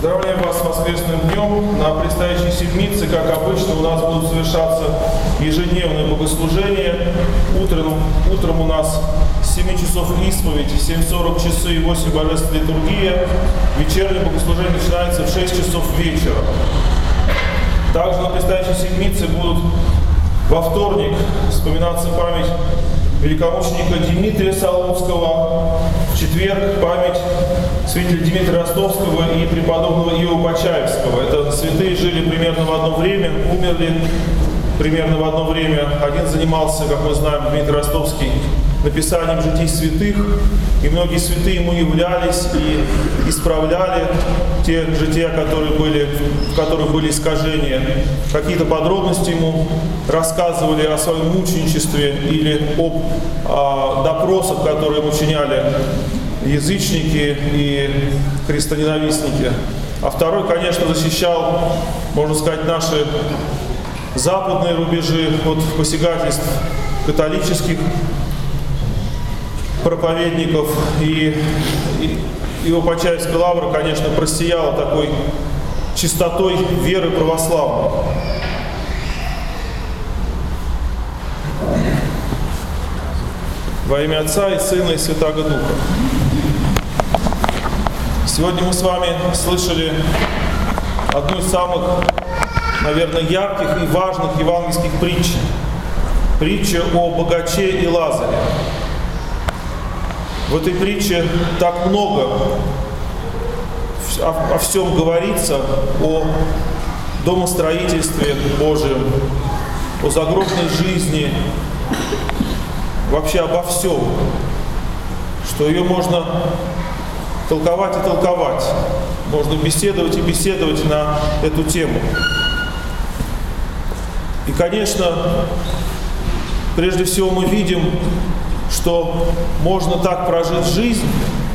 Поздравляем вас с воскресным днем. На предстоящей седмице, как обычно, у нас будут совершаться ежедневные богослужения. Утром у нас 7 часов исповедь, 7:40 часы и 8 божественная литургия. Вечернее богослужение начинается в 6 часов вечера. Также на предстоящей седмице будут во вторник вспоминаться память великомученика Дмитрия Солунского, в четверг память святителя Дмитрия Ростовского и преподобного Иова Почаевского. Это святые жили примерно в одно время, умерли примерно в одно время. Один занимался, как мы знаем, Дмитрий Ростовский, написанием житий святых, и многие святые ему являлись и исправляли те жития, в которых были искажения. Какие-то подробности ему рассказывали о своем мученичестве или об допросах, которые ему учиняли язычники и христоненавистники. А второй, конечно, защищал, можно сказать, наши западные рубежи от посягательств католических проповедников. И его Почаевская лавра, конечно, просияла такой чистотой веры православной. Во имя Отца и Сына и Святаго Духа. Сегодня мы с вами слышали одну из самых, наверное, ярких и важных евангельских притч. Притча о богаче и Лазаре. В этой притче так много о всем говорится, о домостроительстве Божьем, о загробной жизни, вообще обо всем, что ее можно толковать и толковать, можно беседовать и беседовать на эту тему. И, конечно, прежде всего мы видим, что можно так прожить жизнь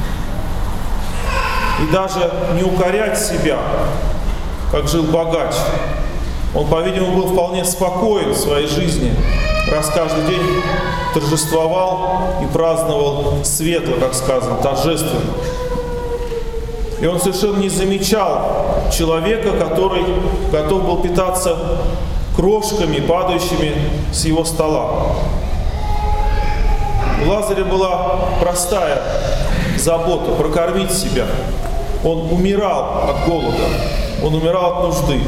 и даже не укорять себя, как жил богач. Он, по-видимому, был вполне спокоен в своей жизни, раз каждый день торжествовал и праздновал светло, как сказано, торжественно. И он совершенно не замечал человека, который готов был питаться крошками, падающими с его стола. У Лазаря была простая забота — прокормить себя. Он умирал от голода, он умирал от нужды.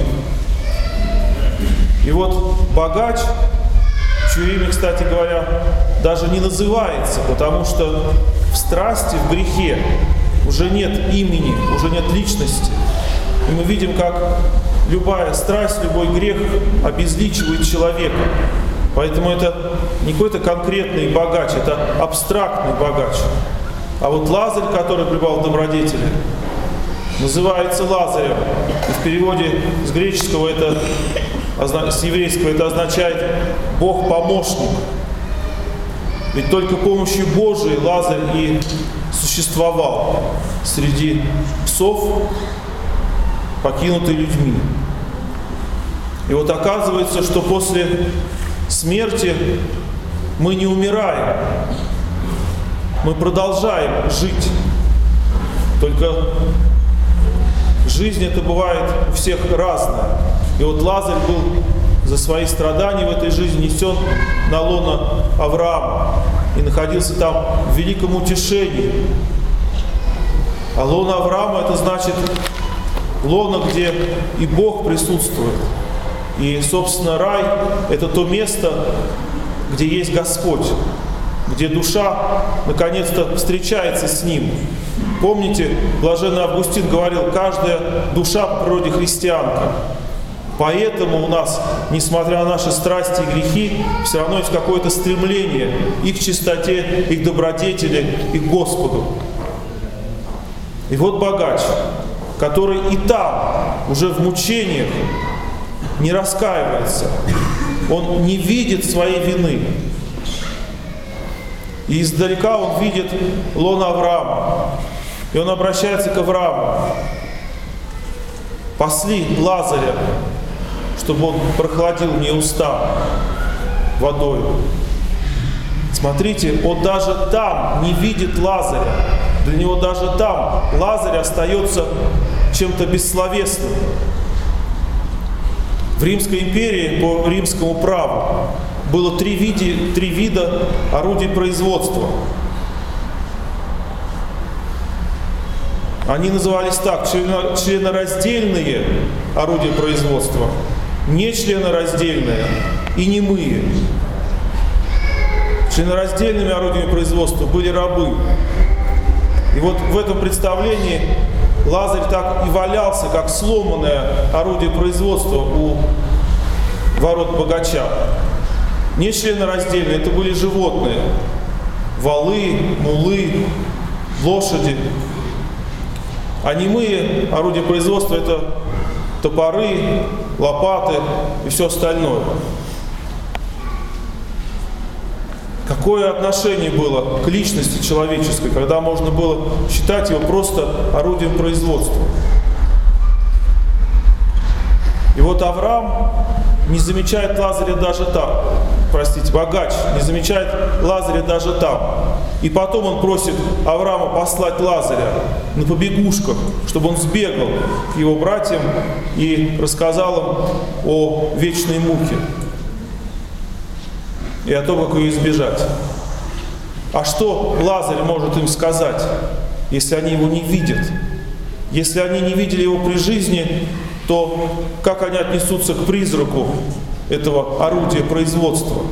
И вот богач, чье имя, кстати говоря, даже не называется, потому что в страсти, в грехе уже нет имени, уже нет личности. И мы видим, как любая страсть, любой грех обезличивает человека. Поэтому это не какой-то конкретный богач, это абстрактный богач. А вот Лазарь, который пребывал в добродетели, называется Лазарем. И в переводе с греческого, с еврейского, это означает «Бог-помощник». Ведь только помощью Божией Лазарь и существовал среди псов, покинутый людьми. И вот оказывается, что после смерти мы не умираем, мы продолжаем жить. Только жизнь это бывает у всех разная. И вот Лазарь был за свои страдания в этой жизни несен на лоно Авраама и находился там в великом утешении. А лоно Авраама — это значит лоно, где и Бог присутствует. И, собственно, рай — это то место, где есть Господь, где душа наконец-то встречается с Ним. Помните, блаженный Августин говорил: каждая душа по природе христианка. Поэтому у нас, несмотря на наши страсти и грехи, все равно есть какое-то стремление и к чистоте, и к добродетели, и к Господу. И вот богач, который и там, уже в мучениях, не раскаивается. Он не видит своей вины. И издалека он видит лоно Авраама. И он обращается к Аврааму: «Посли Лазаря, чтобы он прохладил мне уста водою». Смотрите, он даже там не видит Лазаря. Для него даже там Лазарь остается чем-то бессловесным. В Римской империи по римскому праву было три вида орудий производства. Они назывались так: членораздельные орудия производства, нечленораздельные и немые. Членораздельными орудиями производства были рабы. И вот в этом представлении Лазарь так и валялся, как сломанное орудие производства у ворот богача. Нечленораздельные — это были животные: волы, мулы, лошади. А немые орудия производства — это топоры, лопаты и все остальное. Какое отношение было к личности человеческой, когда можно было считать его просто орудием производства? И вот Авраам не замечает Лазаря даже там. Богач не замечает Лазаря даже там. И потом он просит Авраама послать Лазаря на побегушках, чтобы он сбегал к его братьям и рассказал им о вечной муке и о том, как ее избежать. А что Лазарь может им сказать, если они его не видят? Если они не видели его при жизни, то как они отнесутся к призраку этого орудия производства?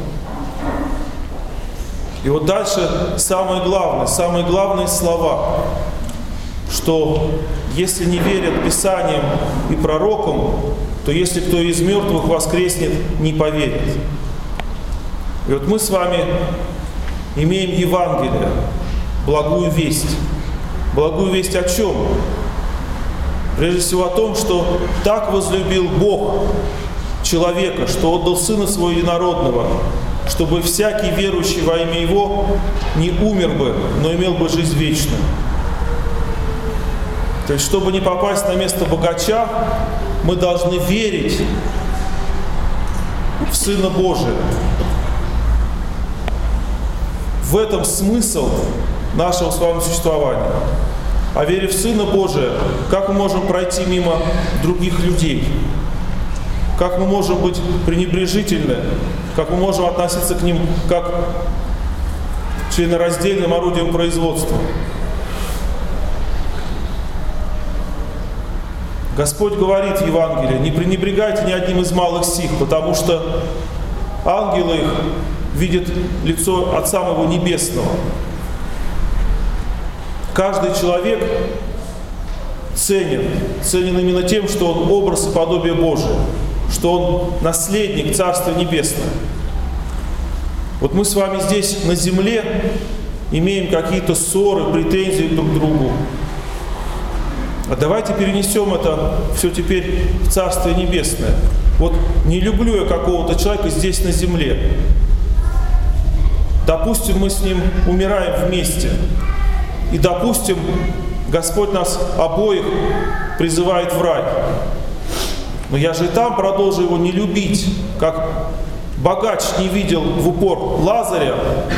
И вот дальше самые главные слова, что если не верят Писаниям и пророкам, то если кто из мертвых воскреснет, не поверит. И вот мы с вами имеем Евангелие, благую весть. Благую весть о чем? Прежде всего о том, что так возлюбил Бог человека, что отдал Сына Своего Единородного, чтобы всякий верующий во имя Его не умер бы, но имел бы жизнь вечную. То есть, чтобы не попасть на место богача, мы должны верить в Сына Божия. В этом смысл нашего с вами существования. А веря в Сына Божия, как мы можем пройти мимо других людей? Как мы можем быть пренебрежительны? Как мы можем относиться к ним как к членораздельным орудиям производства? Господь говорит в Евангелии: не пренебрегайте ни одним из малых сих, потому что ангелы их видят лицо Отца Моего Небесного. Каждый человек ценен именно тем, что он образ и подобие Божие, что он наследник Царства Небесного. Вот мы с вами здесь на земле имеем какие-то ссоры, претензии друг к другу. А давайте перенесем это все теперь в Царствие Небесное. Вот не люблю я какого-то человека здесь на земле. Допустим, мы с ним умираем вместе. И, допустим, Господь нас обоих призывает в рай. Но я же и там продолжу его не любить, как богач не видел в упор Лазаря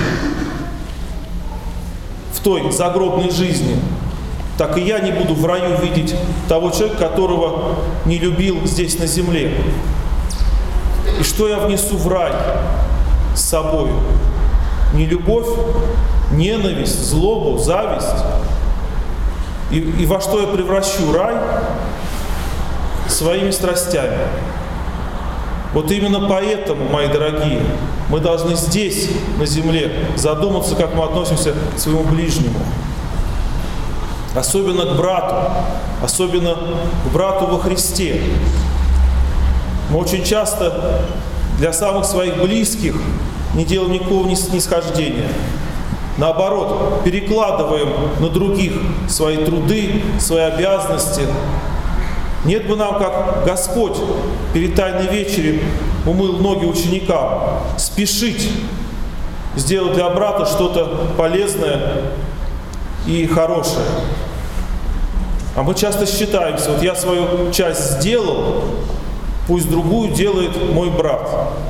в той загробной жизни, так и я не буду в раю видеть того человека, которого не любил здесь на земле. И что я внесу в рай с собой? Нелюбовь, ненависть, злобу, зависть. И во что я превращу рай? Своими страстями. Вот именно поэтому, мои дорогие, мы должны здесь, на земле, задуматься, как мы относимся к своему ближнему. Особенно к брату, особенно к брату во Христе. Мы очень часто для самых своих близких не делаем никакого снисхождения. Наоборот, перекладываем на других свои труды, свои обязанности. Нет бы нам, как Господь перед Тайной вечерью умыл ноги ученикам, спешить сделать для брата что-то полезное и хорошее. А мы часто считаемся: вот я свою часть сделал, пусть другую делает мой брат.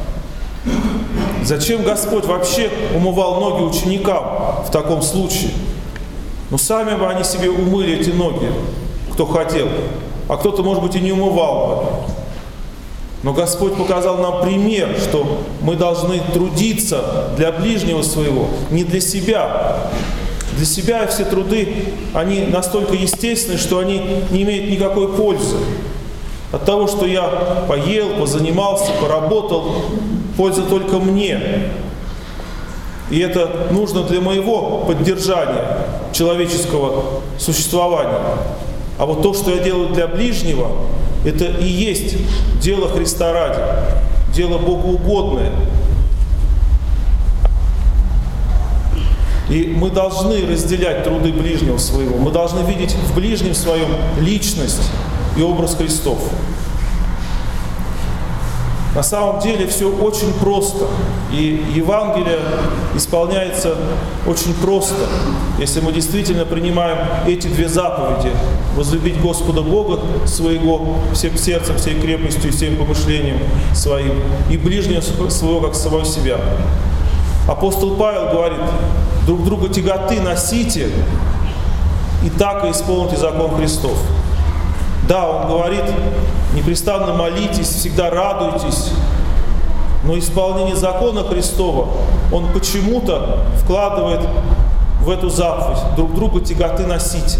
Зачем Господь вообще умывал ноги ученикам в таком случае? Ну, сами бы они себе умыли эти ноги. кто хотел, а кто-то, может быть, и не умывал бы. Но Господь показал нам пример, что мы должны трудиться для ближнего своего, не для себя. Для себя все труды, они настолько естественны, что они не имеют никакой пользы. От того, что я поел, позанимался, поработал, польза только мне. И это нужно для моего поддержания человеческого существования. А вот то, что я делаю для ближнего, это и есть дело Христа ради, дело богоугодное. И мы должны разделять труды ближнего своего. Мы должны видеть в ближнем своем личность и образ Христов. На самом деле все очень просто. И Евангелие исполняется очень просто, если мы действительно принимаем эти две заповеди: возлюбить Господа Бога своего всем сердцем, всей крепостью и всем помышлением своим, и ближнего своего, как самого себя. Апостол Павел говорит: друг друга тяготы носите, и так и исполните закон Христов. Да, он говорит: непрестанно молитесь, всегда радуйтесь, но исполнение закона Христова он почему-то вкладывает в эту заповедь: друг друга тяготы носите.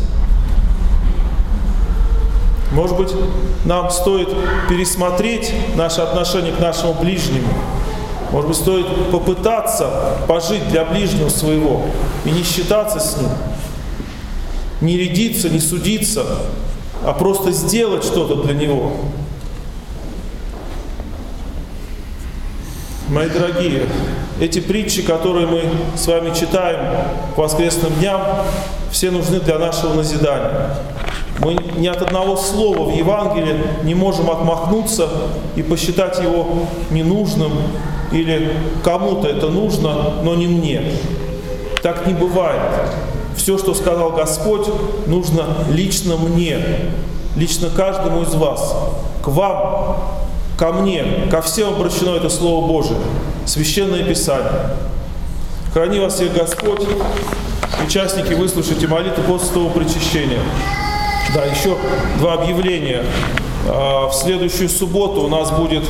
Может быть, нам стоит пересмотреть наше отношение к нашему ближнему. Может быть, стоит попытаться пожить для ближнего своего и не считаться с ним, не рядиться, не судиться, а просто сделать что-то для него. Мои дорогие, эти притчи, которые мы с вами читаем по воскресным дням, все нужны для нашего назидания. Мы ни от одного слова в Евангелии не можем отмахнуться и посчитать его ненужным, или кому-то это нужно, но не мне. Так не бывает. Все, что сказал Господь, нужно лично мне, лично каждому из вас, к вам, ко мне, ко всем обращено это Слово Божие, Священное Писание. Храни вас всех Господь. Участники, выслушайте молитву после того причащения. Да, еще два объявления. В следующую субботу у нас будет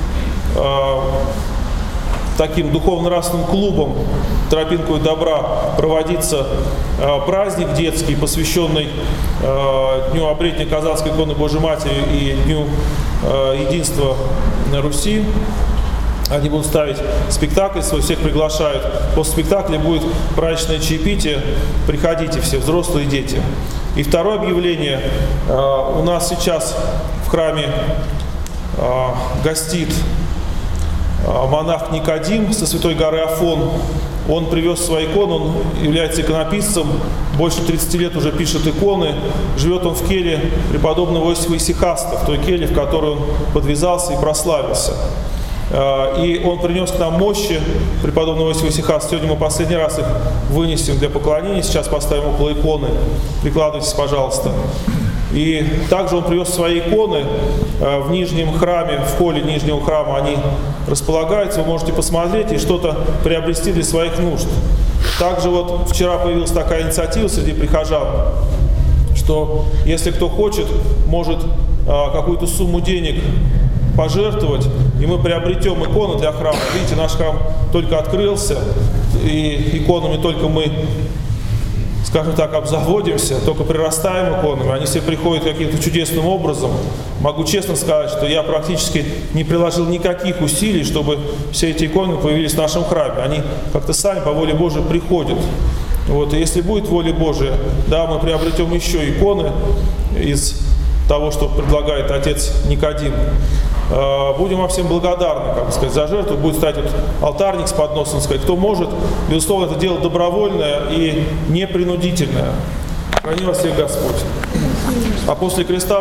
таким духовно-нравственным клубом «Тропинку добра» проводиться праздник детский, посвященный Дню обретения Казанской иконы Божьей Матери и Дню единства на Руси. Они будут ставить спектакль свой, всех приглашают. После спектакля будет праздничное чаепитие. Приходите все, взрослые и дети. И второе объявление. У нас сейчас в храме гостит монах Никодим со Святой горы Афон. Он привез свои иконы, он является иконописцем, больше 30 лет уже пишет иконы. Живет он в келье преподобного Иосифа Исихаста, в той келье, в которой он подвязался и прославился. И он принес к нам мощи преподобного Иосифа Исихаста. Сегодня мы последний раз их вынесем для поклонения, сейчас поставим около иконы. Прикладывайтесь, пожалуйста. И также он привез свои иконы в нижнем храме, в холле нижнего храма они располагаются. Вы можете посмотреть и что-то приобрести для своих нужд. Также вот вчера появилась такая инициатива среди прихожан, что если кто хочет, может какую-то сумму денег пожертвовать, и мы приобретем иконы для храма. Видите, наш храм только открылся, и иконами только мы, скажем так, обзаводимся, только прирастаем иконами, они все приходят каким-то чудесным образом. Могу честно сказать, что я практически не приложил никаких усилий, чтобы все эти иконы появились в нашем храме. Они как-то сами по воле Божией приходят. Вот, и если будет воля Божия, да, мы приобретем еще иконы из того, что предлагает отец Никодим. Будем вам всем благодарны, как бы сказать, за жертву. Будет стоять вот алтарник с подносом, сказать, кто может. Безусловно, это дело добровольное и непринудительное. Храни вас всех Господь. А после креста